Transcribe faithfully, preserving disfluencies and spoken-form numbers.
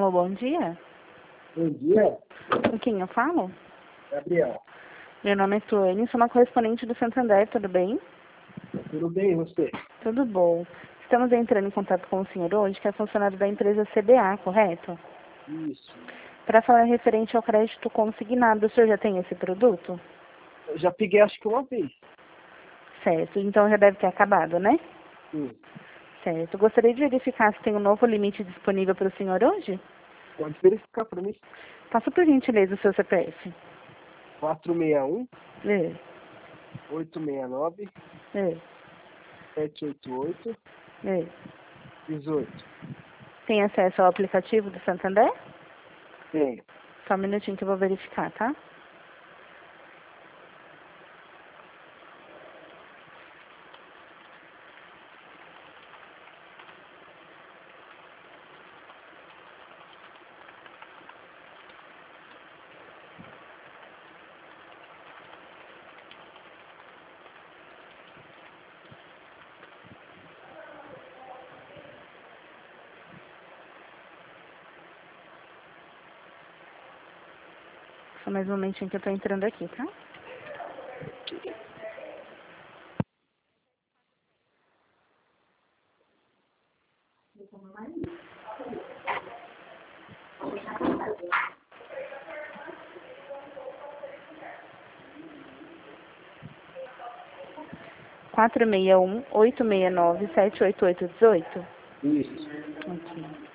Alô, bom dia. Bom dia, Com quem eu falo? Gabriel. Meu nome é Suane, sou uma correspondente do Santander, tudo bem? Tudo bem, e você? Tudo bom. Estamos entrando em contato com o senhor hoje, que é funcionário da empresa C B A, correto? Isso. Para falar referente ao crédito consignado, o senhor já tem esse produto? Eu já peguei acho que uma vez. Certo, então já deve ter acabado, né? Sim. Certo. Gostaria de verificar se tem um novo limite disponível para o senhor hoje? Pode verificar para mim. Passa por gentileza o seu C P F. quatro seis um, É, oito seis nove, é, sete oito oito, é. dezoito. Tem acesso ao aplicativo do Santander? Tenho. Só um minutinho que eu vou verificar, tá? Só mais um momentinho que eu tô entrando aqui, tá? quatro seis um, oito seis nove, sete oito oito, dezoito. Isso. Ok.